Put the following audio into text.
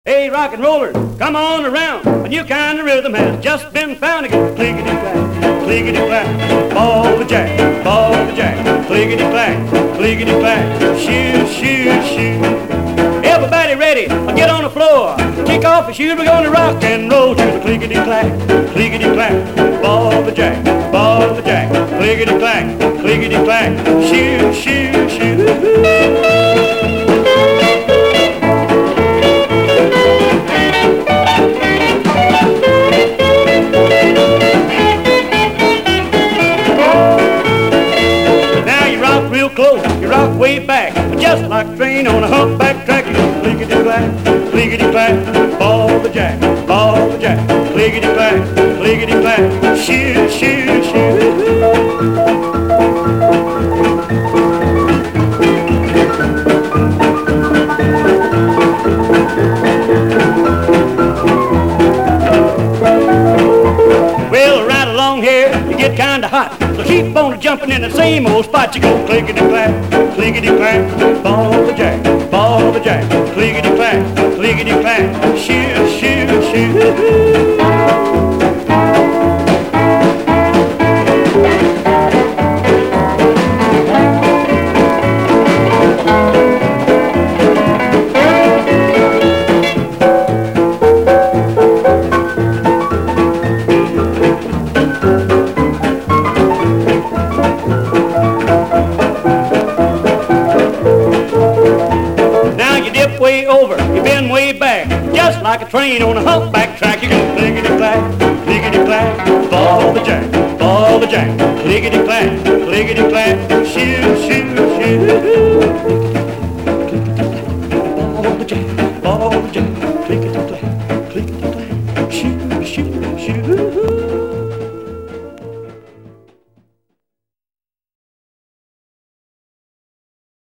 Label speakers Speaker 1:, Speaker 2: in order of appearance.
Speaker 1: Hey, rock and rollers, come on around. A new kind of rhythm has just been found again. Clickety-clack, clickety-clack, ball the jack, clickety-clack, clickety-clack, shoot, shoot, shoot. Everybody ready, get on the floor. Kick off your shoes, we're gonna rock and roll to the clickety-clack, clickety-clack, ball the jack, clickety-clack, clickety-clack, shoot, shoot, shoot. Close, you rock way back, just like a train on a humpback track. You go clickety-clack, ball the jack, clickety-clack, shoot, shoot, shoot. Well, right along here, you get kinda hot. So keep on jumping in the same old spot. You go clickety-clack, ball the jack, clickety-clack, shoot, shoot, shoot. Way over, you bend way back, just like a train on a humpback track. You go clickety-clack, ball the jack, clickety-clack, shoot, shoot, shoot. Ball the jack, clickety-clack, shoot, shoot, shoot.